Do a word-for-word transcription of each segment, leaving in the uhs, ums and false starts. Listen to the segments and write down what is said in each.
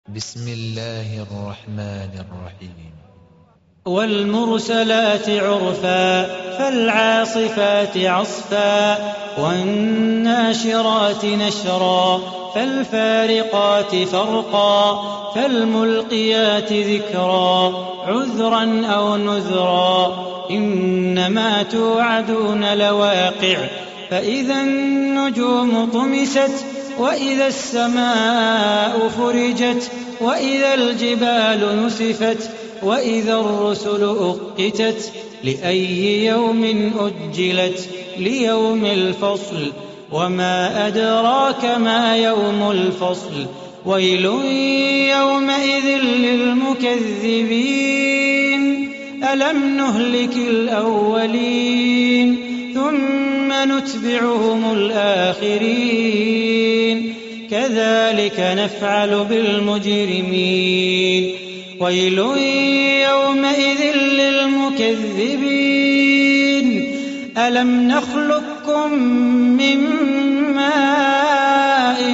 بسم الله الرحمن الرحيم. والمرسلات عرفا فالعاصفات عصفا والناشرات نشرا فالفارقات فرقا فالملقيات ذكرا عذرا أو نذرا إنما توعدون لواقع فإذا النجوم طمست وإذا السماء فرجت وإذا الجبال نسفت وإذا الرسل أقتت لأي يوم أجلت ليوم الفصل وما أدراك ما يوم الفصل ويل يومئذ للمكذبين ألم نهلك الأولين ثم نتبعهم الآخرين كذلك نفعل بالمجرمين ويل يومئذ للمكذبين ألم نخلقكم من ماء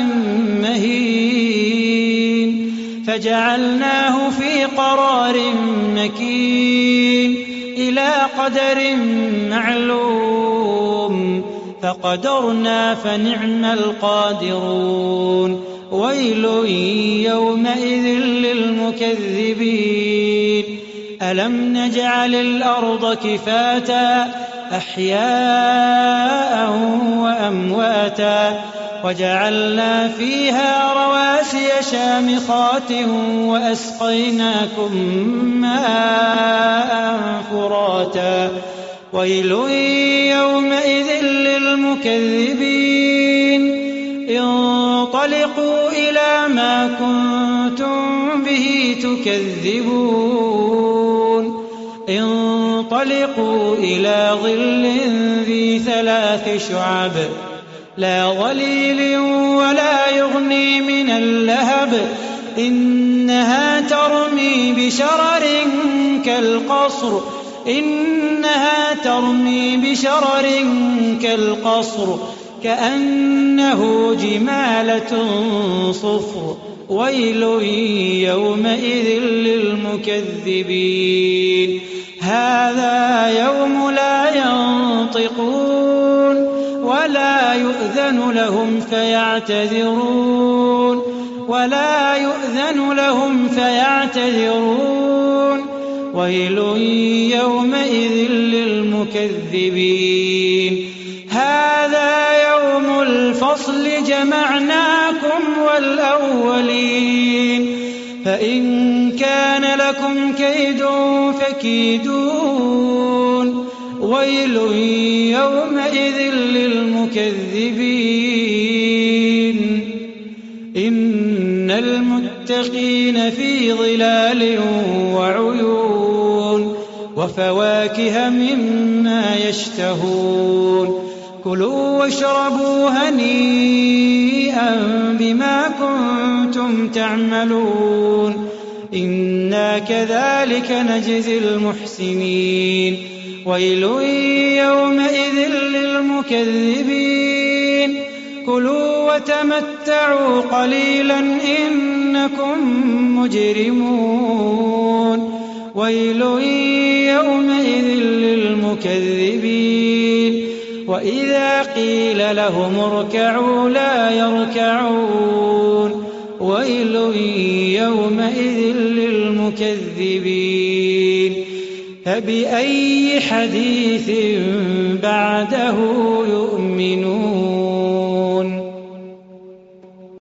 مهين فجعلناه في قرار مكين إلى قدر معلوم فقدرنا فنعم القادرون ويل يومئذ للمكذبين ألم نجعل الأرض كفاتا أحياء وأمواتا وجعلنا فيها رواسي شامخات وأسقيناكم ماء فراتا ويل يومئذ للمكذبين انطلقوا إلى ما كنتم به تكذبون انطلقوا إلى ظل ذي ثلاث شعب لا ظليل ولا يغني من اللهب إنها ترمي بشرر كالقصر إنها ترمي بشرر كالقصر كأنه جمالة صفر ويل يومئذ للمكذبين هذا يوم لا ينطقون ولا يؤذن لهم فيعتذرون ولا يؤذن لهم فيعتذرون ويل يومئذ للمكذبين هذا يوم الفصل جمعناكم والأولين فإن كان لكم كيد فكيدون ويل يومئذ للمكذبين إن المتقين في ظلال وعيون وفواكه مما يشتهون كلوا واشربوا هنيئا بما كنتم تعملون إنا كذلك نجزي المحسنين ويل يومئذ للمكذبين كلوا وتمتعوا قليلا إنكم مجرمون ويل يومئذ للمكذبين وإذا قيل لهم اركعوا لا يركعون ويل يومئذ للمكذبين فبأي حديث بعده يؤمنون